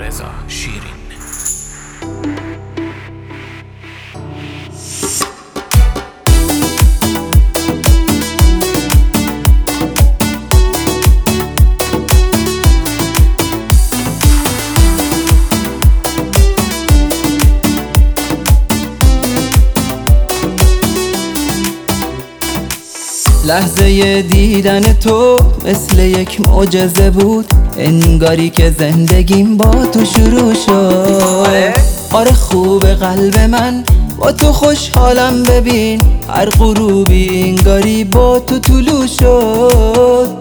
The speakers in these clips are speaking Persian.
رضا شیرین. لحظه دیدن تو مثل یک معجزه بود، انگاری که زندگیم با تو شروع شد. آره خوب قلب من با تو خوشحالم، ببین هر غروبی انگاری با تو طلوع شد.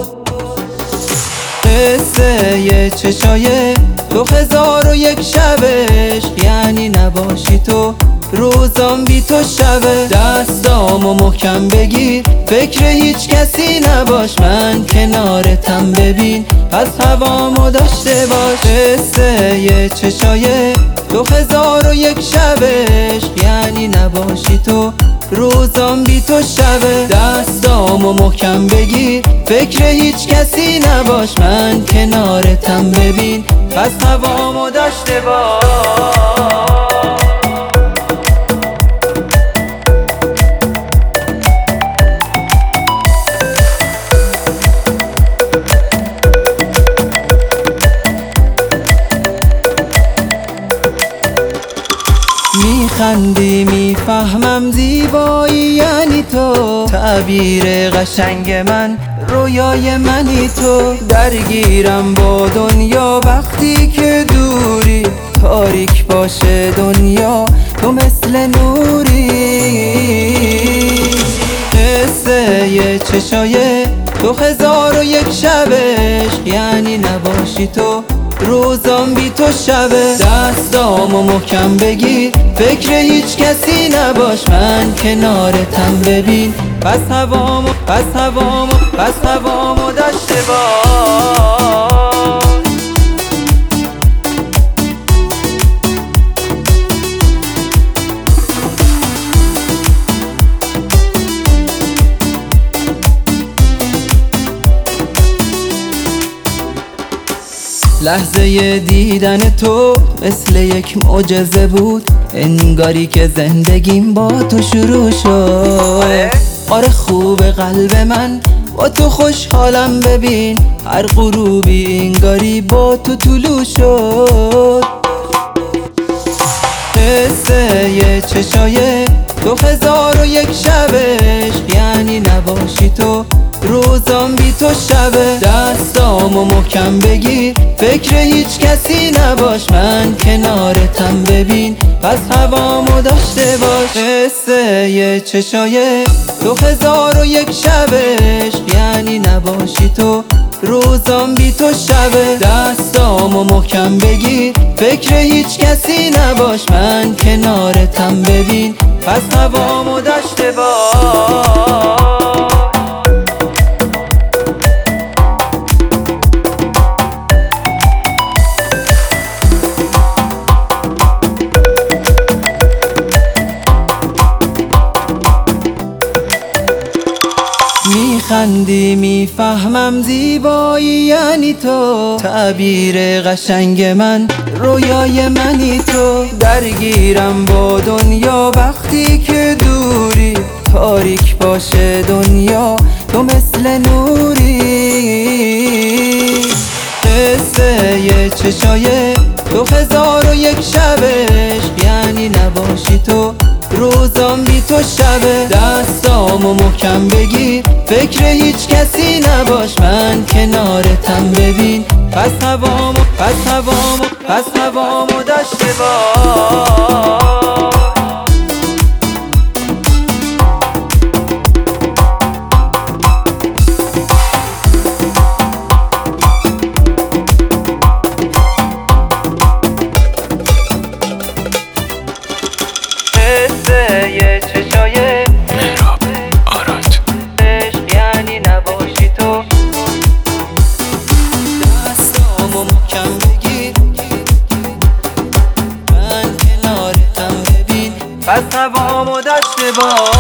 قصه ی چشای تو 1001 شب عشق، یعنی نباشی تو روزام بی تو شبه. دستامو محکم بگیر، فکر هیچ کسی نباش، من کنارتم ببین پس هوامو داشته باش. قصه ی چشای تو 1001 شب عشق، یعنی نباشی تو روزام بی تو شبه. دستامو محکم بگیر، فکر هیچ کسی نباش، من کنارتم ببین پس هوامو داشته باش. میخندی میفهمم زیبایی یعنی تو، تعبیر قشنگ من رویای منی تو. درگیرم با دنیا وقتی که دوری، تاریک باشه دنیا تو مثل نوری. قصه ی چشای تو 1001 شب عشق، یعنی نباشی تو روزام بی تو شبه. دستامو محکم بگیر، فکر هیچ کسی نباش، من کنارتم ببین پس هوامو داشته باش. لحظه دیدن تو مثل یک معجزه بود، انگاری که زندگیم با تو شروع شد. آره خوب قلب من با تو خوشحالم، ببین هر غروبی انگاری با تو طلوع شد. قصه ی چشای تو 1001 شب عشق، یعنی نباشی تو روزام بی تو شبه. دستامو محکم بگیر، فکر هیچ کسی نباش، من کنارتم ببین پس هوامو داشته باش. قصه ی چشای تو 1001 شب عشق، یعنی نباشی تو روزام بی تو شبه. دستامو محکم بگیر، فکر هیچ کسی نباش، من کنارتم ببین پس هوامو داشته باش. میخندی میفهمم زیبایی یعنی تو، تعبیر قشنگ من رویای منی تو. درگیرم با دنیا وقتی که دوری، تاریک باشه دنیا تو مثل نوری. قصه ی چشای تو 1001 شب عشق، یعنی نباشی تو روزام بی تو شبه. دستامو محکم بگیر، فکر هیچ کسی نباش، من کنارتم ببین پس هوامو داشته باش. قصه ی چشای مهراب آراد، یعنی نباشی تو دستامو محکم بگیر، من کنارتم ببین پس هوامو داشته باش.